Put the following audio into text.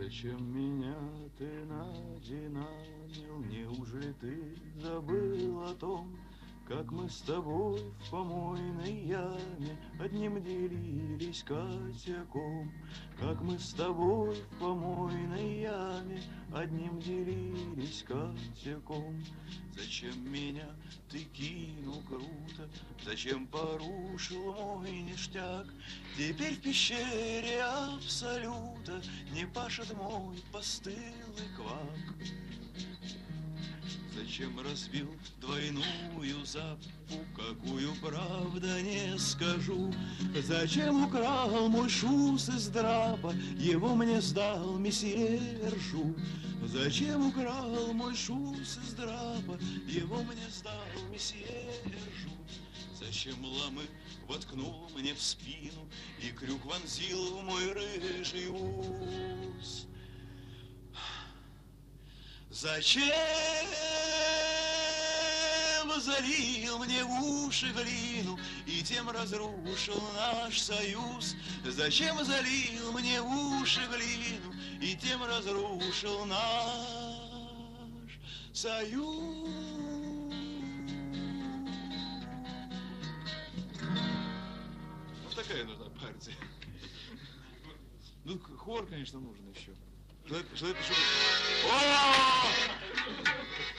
Зачем меня ты надинамил? Неужели ты забыл о том, как мы с тобой в помойной яме одним делились котелком? Как мы с тобой в помойной яме одним делились котелком? Зачем меня ты кинул круто? Зачем порушил мой ништяк? Теперь в пещере абсолюта не пашет мой постылый квак. Зачем разбил двойную запу, какую правда не скажу? Зачем украл мой шус из драпа, его мне сдал месье Ржу? Зачем украл мой шус из драпа, его мне сдал месье Ржу? Зачем ломы воткнул мне в спину и крюк вонзил в мой рыжий ус? Зачем залил мне в уши глину и тем разрушил наш союз? Зачем залил мне в уши глину и тем разрушил наш союз? Вот такая нужна партия. Ну, хор, конечно, нужен еще. Желательно, чтобы... О!